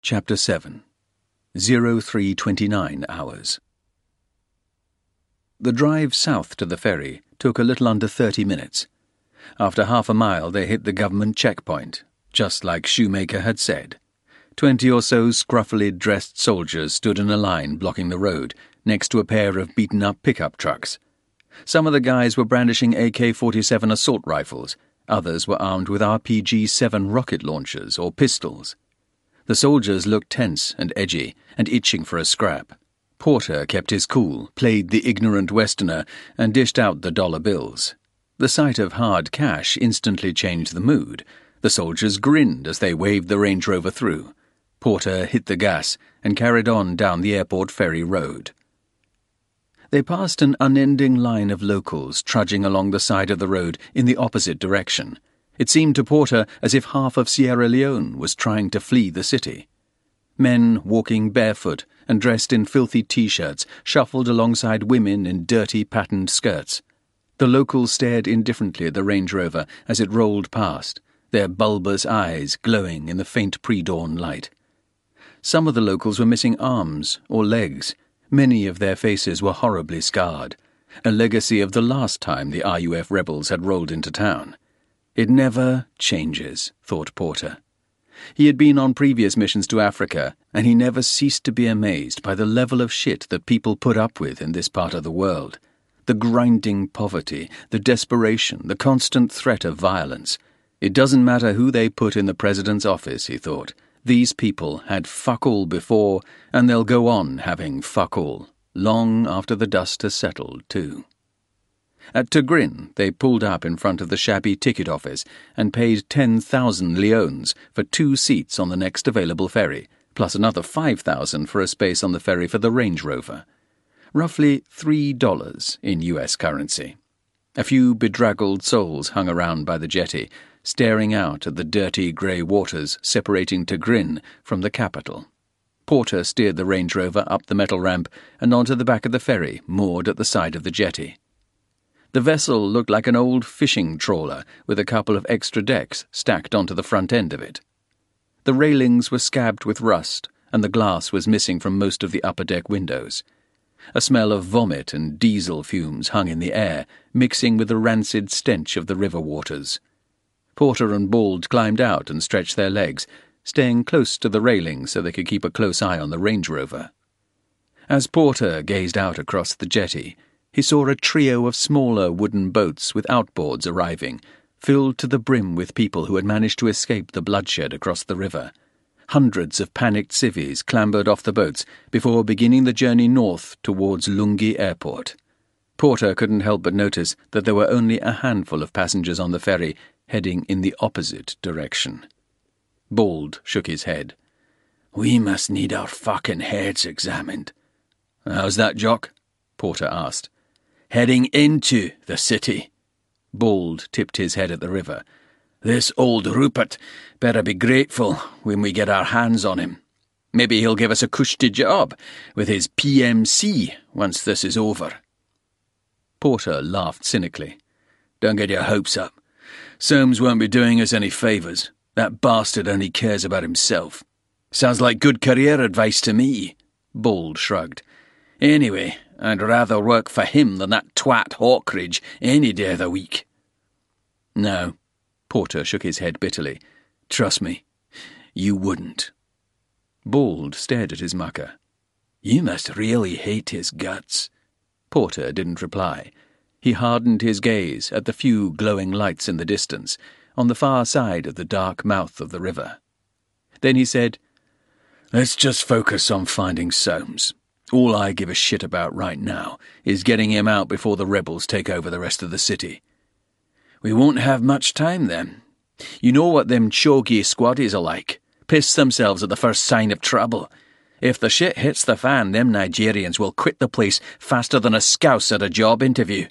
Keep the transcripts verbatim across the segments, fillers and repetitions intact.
Chapter seven. oh three twenty-nine hours. The drive south to the ferry took a little under thirty minutes. After half a mile they hit the government checkpoint, just like Shoemaker had said. Twenty or so scruffily dressed soldiers stood in a line blocking the road, next to a pair of beaten-up pickup trucks. Some of the guys were brandishing A K forty-seven assault rifles, others were armed with R P G seven rocket launchers or pistols. The soldiers looked tense and edgy, and itching for a scrap. Porter kept his cool, played the ignorant Westerner, and dished out the dollar bills. The sight of hard cash instantly changed the mood. The soldiers grinned as they waved the Range Rover through. Porter hit the gas and carried on down the airport ferry road. They passed an unending line of locals trudging along the side of the road in the opposite direction. It seemed to Porter as if half of Sierra Leone was trying to flee the city. Men walking barefoot and dressed in filthy T-shirts shuffled alongside women in dirty patterned skirts. The locals stared indifferently at the Range Rover as it rolled past, their bulbous eyes glowing in the faint pre-dawn light. Some of the locals were missing arms or legs. Many of their faces were horribly scarred, a legacy of the last time the R U F rebels had rolled into town. It never changes, thought Porter. He had been on previous missions to Africa, and he never ceased to be amazed by the level of shit that people put up with in this part of the world. The grinding poverty, the desperation, the constant threat of violence. It doesn't matter who they put in the president's office, he thought. These people had fuck all before, and they'll go on having fuck all, long after the dust has settled, too. At Tigrin, they pulled up in front of the shabby ticket office and paid ten thousand leones for two seats on the next available ferry, plus another five thousand for a space on the ferry for the Range Rover. Roughly three dollars in U S currency. A few bedraggled souls hung around by the jetty, staring out at the dirty grey waters separating Tigrin from the capital. Porter steered the Range Rover up the metal ramp and onto the back of the ferry, moored at the side of the jetty. The vessel looked like an old fishing trawler with a couple of extra decks stacked onto the front end of it. The railings were scabbed with rust, and the glass was missing from most of the upper deck windows. A smell of vomit and diesel fumes hung in the air, mixing with the rancid stench of the river waters. Porter and Bald climbed out and stretched their legs, staying close to the railing so they could keep a close eye on the Range Rover. As Porter gazed out across the jetty, he saw a trio of smaller wooden boats with outboards arriving, filled to the brim with people who had managed to escape the bloodshed across the river. Hundreds of panicked civvies clambered off the boats before beginning the journey north towards Lungi Airport. Porter couldn't help but notice that there were only a handful of passengers on the ferry heading in the opposite direction. Bald shook his head. "We must need our fucking heads examined." "How's that, Jock?" Porter asked. "Heading into the city." Bald tipped his head at the river. "This old Rupert better be grateful when we get our hands on him. Maybe he'll give us a cushy job with his P M C once this is over." Porter laughed cynically. "Don't get your hopes up. Soames won't be doing us any favours. That bastard only cares about himself." "Sounds like good career advice to me." Bald shrugged. "Anyway, I'd rather work for him than that twat Hawkridge any day of the week." "No." Porter shook his head bitterly. "Trust me, you wouldn't." Bald stared at his mucker. "You must really hate his guts." Porter didn't reply. He hardened his gaze at the few glowing lights in the distance, on the far side of the dark mouth of the river. Then he said, "Let's just focus on finding Soames. All I give a shit about right now is getting him out before the rebels take over the rest of the city." "We won't have much time then. You know what them chogy squaddies are like. Piss themselves at the first sign of trouble. If the shit hits the fan, them Nigerians will quit the place faster than a scouse at a job interview."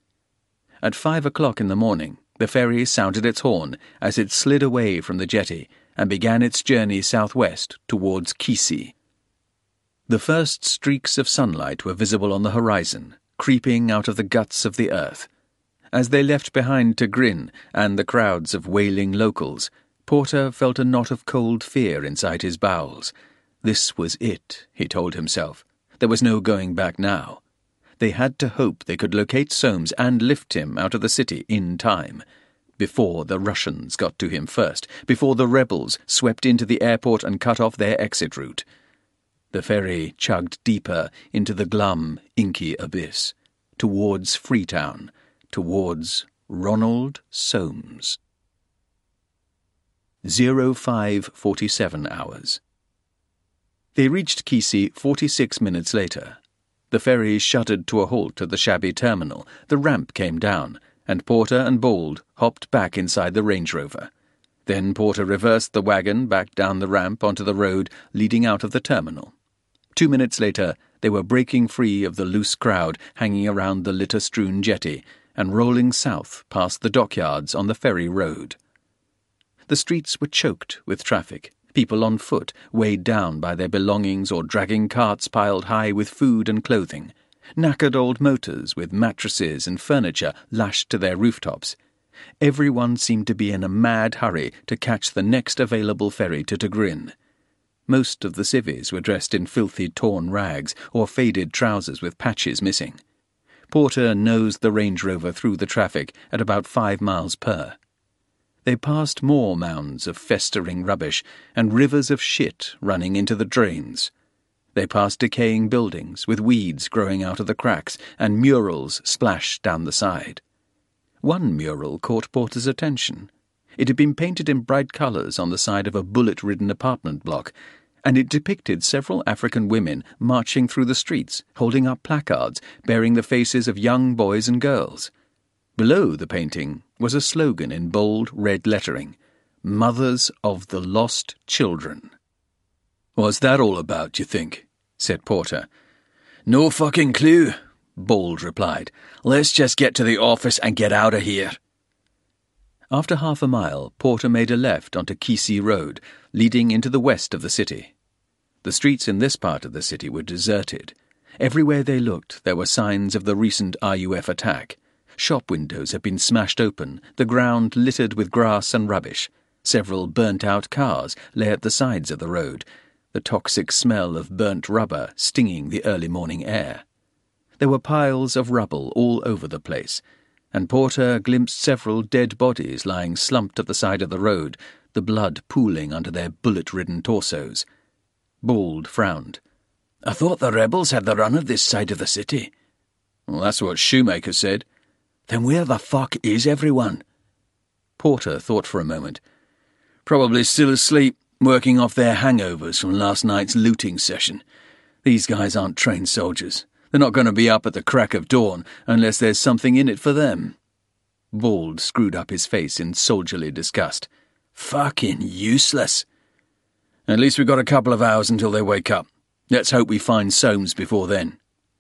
At five o'clock in the morning, the ferry sounded its horn as it slid away from the jetty and began its journey southwest towards Kisi. The first streaks of sunlight were visible on the horizon, creeping out of the guts of the earth. As they left behind Tigrin and the crowds of wailing locals, Porter felt a knot of cold fear inside his bowels. This was it, he told himself. There was no going back now. They had to hope they could locate Soames and lift him out of the city in time, before the Russians got to him first, before the rebels swept into the airport and cut off their exit route. The ferry chugged deeper into the glum, inky abyss, towards Freetown, towards Ronald Soames. Zero five forty-seven hours. They reached Kisii forty-six minutes later. The ferry shuddered to a halt at the shabby terminal, the ramp came down, and Porter and Bould hopped back inside the Range Rover. Then Porter reversed the wagon back down the ramp onto the road leading out of the terminal. Two minutes later, they were breaking free of the loose crowd hanging around the litter-strewn jetty and rolling south past the dockyards on the ferry road. The streets were choked with traffic, people on foot, weighed down by their belongings or dragging carts piled high with food and clothing, knackered old motors with mattresses and furniture lashed to their rooftops. Everyone seemed to be in a mad hurry to catch the next available ferry to Tigrin. Most of the civvies were dressed in filthy torn rags or faded trousers with patches missing. Porter nosed the Range Rover through the traffic at about five miles per. They passed more mounds of festering rubbish and rivers of shit running into the drains. They passed decaying buildings with weeds growing out of the cracks and murals splashed down the side. One mural caught Porter's attention. It had been painted in bright colours on the side of a bullet-ridden apartment block, and it depicted several African women marching through the streets, holding up placards bearing the faces of young boys and girls. Below the painting was a slogan in bold red lettering, "Mothers of the Lost Children." "What's that all about, you think?" said Porter. "No fucking clue," Bould replied. "Let's just get to the office and get out of here." After half a mile, Porter made a left onto Kisii Road, leading into the west of the city. The streets in this part of the city were deserted. Everywhere they looked, there were signs of the recent R U F attack. Shop windows had been smashed open, the ground littered with grass and rubbish. Several burnt-out cars lay at the sides of the road, the toxic smell of burnt rubber stinging the early morning air. There were piles of rubble all over the place, and Porter glimpsed several dead bodies lying slumped at the side of the road, the blood pooling under their bullet-ridden torsos. Bould frowned. "I thought the rebels had the run of this side of the city." "Well, that's what Shoemaker said." "Then where the fuck is everyone?" Porter thought for a moment. "Probably still asleep, working off their hangovers from last night's looting session. These guys aren't trained soldiers. They're not going to be up at the crack of dawn unless there's something in it for them." Bould screwed up his face in soldierly disgust. "Fucking useless." "At least we've got a couple of hours until they wake up. Let's hope we find Soames before then."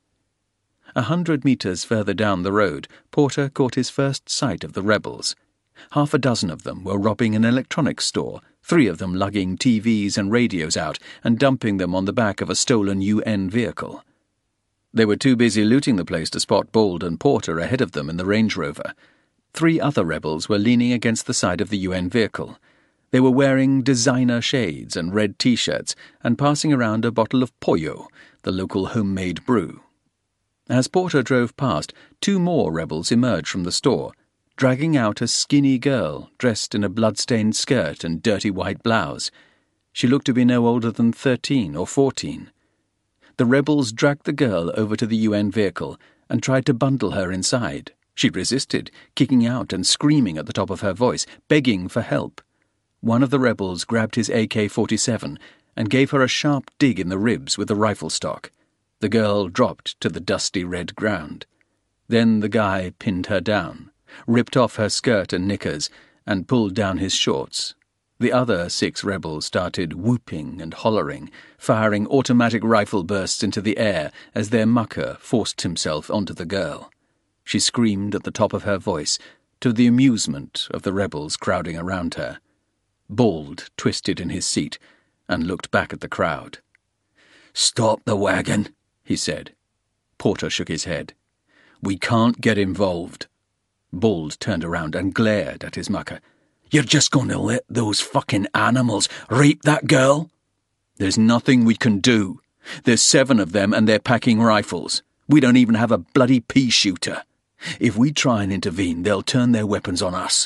A hundred metres further down the road, Porter caught his first sight of the rebels. Half a dozen of them were robbing an electronics store, three of them lugging T Vs and radios out and dumping them on the back of a stolen U N vehicle. They were too busy looting the place to spot Bould and Porter ahead of them in the Range Rover. Three other rebels were leaning against the side of the U N vehicle. They were wearing designer shades and red T-shirts and passing around a bottle of Pollo, the local homemade brew. As Porter drove past, two more rebels emerged from the store, dragging out a skinny girl dressed in a blood-stained skirt and dirty white blouse. She looked to be no older than thirteen or fourteen. The rebels dragged the girl over to the U N vehicle and tried to bundle her inside. She resisted, kicking out and screaming at the top of her voice, begging for help. One of the rebels grabbed his A K forty-seven and gave her a sharp dig in the ribs with a rifle stock. The girl dropped to the dusty red ground. Then the guy pinned her down, ripped off her skirt and knickers, and pulled down his shorts. The other six rebels started whooping and hollering, firing automatic rifle bursts into the air as their mucker forced himself onto the girl. She screamed at the top of her voice, to the amusement of the rebels crowding around her. Bould twisted in his seat and looked back at the crowd. "Stop the wagon," he said. Porter shook his head. "We can't get involved." Bould turned around and glared at his mucker. You're just going to let those fucking animals rape that girl? There's nothing we can do. There's seven of them and they're packing rifles. We don't even have a bloody pea shooter. If we try and intervene, they'll turn their weapons on us."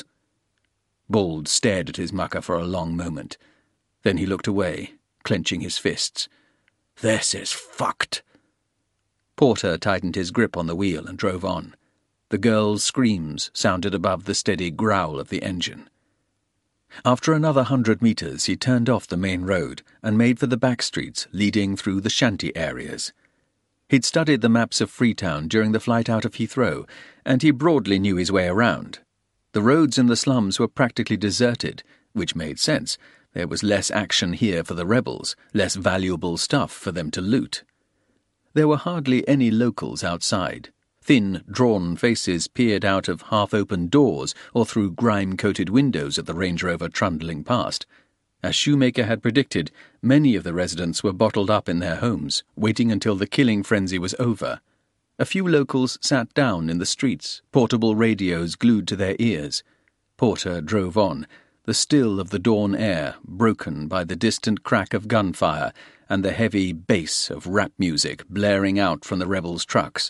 Bald stared at his mucker for a long moment. Then he looked away, clenching his fists. "This is fucked." Porter tightened his grip on the wheel and drove on. The girl's screams sounded above the steady growl of the engine. After another hundred metres, he turned off the main road and made for the back streets leading through the shanty areas. He'd studied the maps of Freetown during the flight out of Heathrow, and he broadly knew his way around. The roads in the slums were practically deserted, which made sense. There was less action here for the rebels, less valuable stuff for them to loot. There were hardly any locals outside. Thin, drawn faces peered out of half-open doors or through grime-coated windows at the Range Rover trundling past. As Shoemaker had predicted, many of the residents were bottled up in their homes, waiting until the killing frenzy was over. A few locals sat down in the streets, portable radios glued to their ears. Porter drove on, the still of the dawn air broken by the distant crack of gunfire and the heavy bass of rap music blaring out from the rebels' trucks.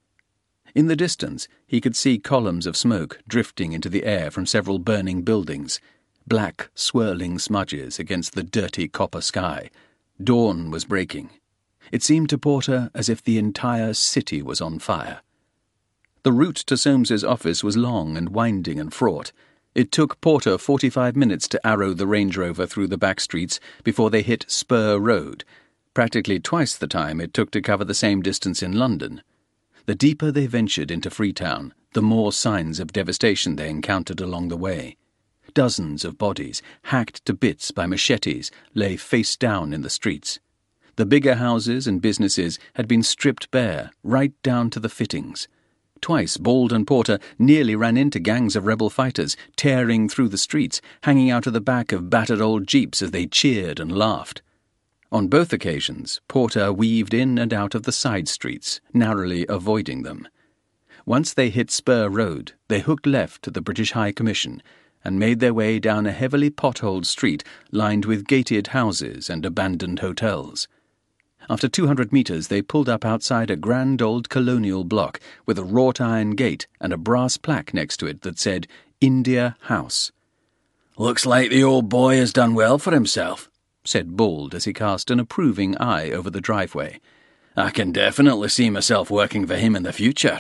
In the distance, he could see columns of smoke drifting into the air from several burning buildings, black, swirling smudges against the dirty copper sky. Dawn was breaking. It seemed to Porter as if the entire city was on fire. The route to Soames's office was long and winding and fraught. It took Porter forty-five minutes to arrow the Range Rover through the back streets before they hit Spur Road, practically twice the time it took to cover the same distance in London. The deeper they ventured into Freetown, the more signs of devastation they encountered along the way. Dozens of bodies, hacked to bits by machetes, lay face down in the streets. The bigger houses and businesses had been stripped bare, right down to the fittings. Twice Bald and Porter nearly ran into gangs of rebel fighters, tearing through the streets, hanging out of the back of battered old jeeps as they cheered and laughed. On both occasions, Porter weaved in and out of the side streets, narrowly avoiding them. Once they hit Spur Road, they hooked left to the British High Commission and made their way down a heavily potholed street lined with gated houses and abandoned hotels. After two hundred metres, they pulled up outside a grand old colonial block with a wrought-iron gate and a brass plaque next to it that said, India House. "Looks like the old boy has done well for himself," said Bald as he cast an approving eye over the driveway. "I can definitely see myself working for him in the future."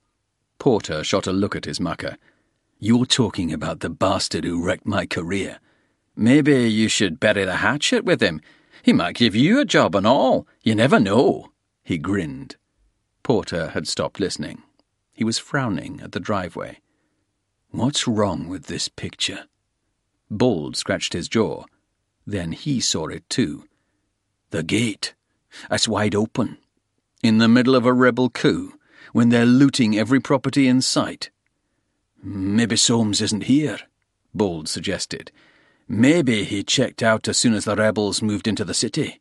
Porter shot a look at his mucker. "You're talking about the bastard who wrecked my career. Maybe you should bury the hatchet with him. He might give you a job and all. You never know." He grinned. Porter had stopped listening. He was frowning at the driveway. "What's wrong with this picture?" Bald scratched his jaw. Then he saw it too. "The gate. That's wide open. In the middle of a rebel coup, when they're looting every property in sight." "Maybe Soames isn't here," Bald suggested. "Maybe he checked out as soon as the rebels moved into the city."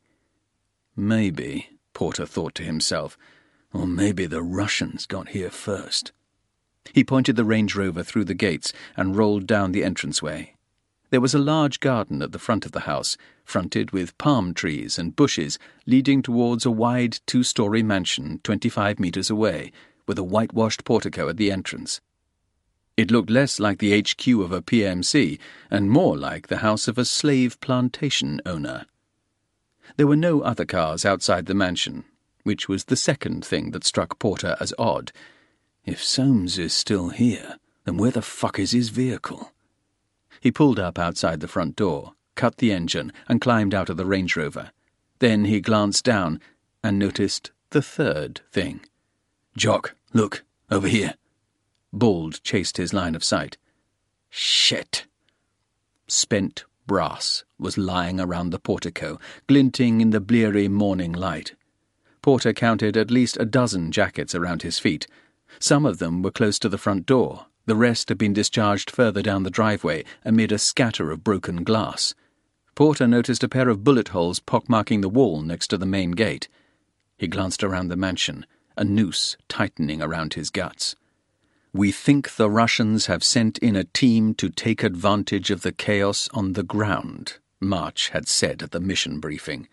Maybe, Porter thought to himself, or maybe the Russians got here first. He pointed the Range Rover through the gates and rolled down the entranceway. There was a large garden at the front of the house, fronted with palm trees and bushes, leading towards a wide two-storey mansion twenty-five metres away, with a whitewashed portico at the entrance. It looked less like the H Q of a P M C and more like the house of a slave plantation owner. There were no other cars outside the mansion, which was the second thing that struck Porter as odd. If Soames is still here, then where the fuck is his vehicle? He pulled up outside the front door, cut the engine, and climbed out of the Range Rover. Then he glanced down and noticed the third thing. "Jock, look, over here." Bald chased his line of sight. Shit. Spent brass was lying around the portico, glinting in the bleary morning light. Porter counted at least a dozen jackets around his feet. Some of them were close to the front door. The rest had been discharged further down the driveway amid a scatter of broken glass. Porter noticed a pair of bullet holes pockmarking the wall next to the main gate. He glanced around the mansion, a noose tightening around his guts. "We think the Russians have sent in a team to take advantage of the chaos on the ground," March had said at the mission briefing.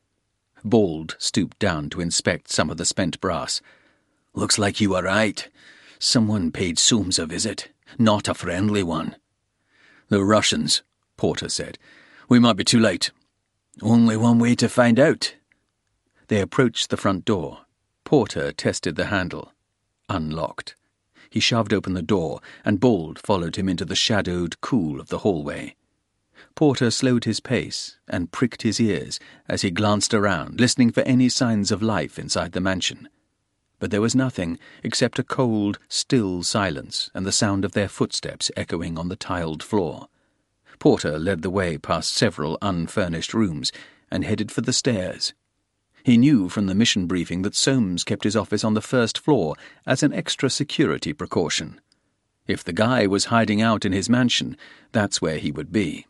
Bald stooped down to inspect some of the spent brass. "Looks like you were right. Someone paid Soames a visit, not a friendly one." "The Russians," Porter said. "We might be too late." "Only one way to find out." They approached the front door. Porter tested the handle. Unlocked. He shoved open the door, and Bald followed him into the shadowed cool of the hallway. Porter slowed his pace and pricked his ears as he glanced around, listening for any signs of life inside the mansion. But there was nothing except a cold, still silence and the sound of their footsteps echoing on the tiled floor. Porter led the way past several unfurnished rooms and headed for the stairs. He knew from the mission briefing that Soames kept his office on the first floor as an extra security precaution. If the guy was hiding out in his mansion, that's where he would be.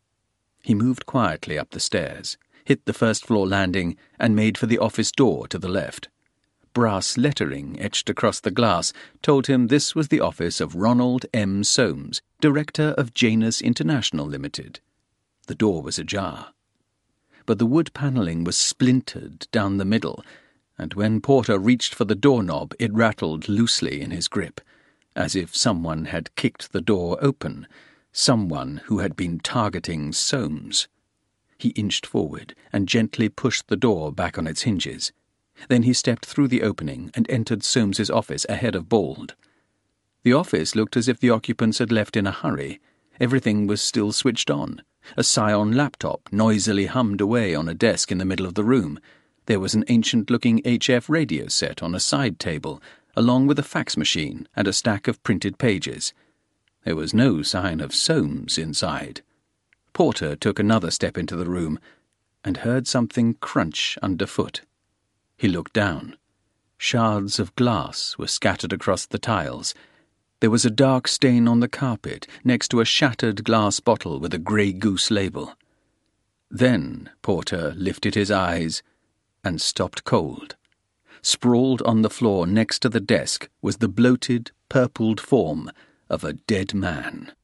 He moved quietly up the stairs, hit the first-floor landing, and made for the office door to the left. Brass lettering etched across the glass told him this was the office of Ronald M. Soames, Director of Janus International Limited. The door was ajar. But the wood panelling was splintered down the middle, and when Porter reached for the doorknob it rattled loosely in his grip, as if someone had kicked the door open, someone who had been targeting Soames. He inched forward and gently pushed the door back on its hinges. Then he stepped through the opening and entered Soames's office ahead of Bald. The office looked as if the occupants had left in a hurry. Everything was still switched on. A Psion laptop noisily hummed away on a desk in the middle of the room. There was an ancient-looking H F radio set on a side table, along with a fax machine and a stack of printed pages. There was no sign of Soames inside. Porter took another step into the room and heard something crunch underfoot. He looked down. Shards of glass were scattered across the tiles. There was a dark stain on the carpet next to a shattered glass bottle with a Grey Goose label. Then Porter lifted his eyes and stopped cold. Sprawled on the floor next to the desk was the bloated, purpled form of a dead man.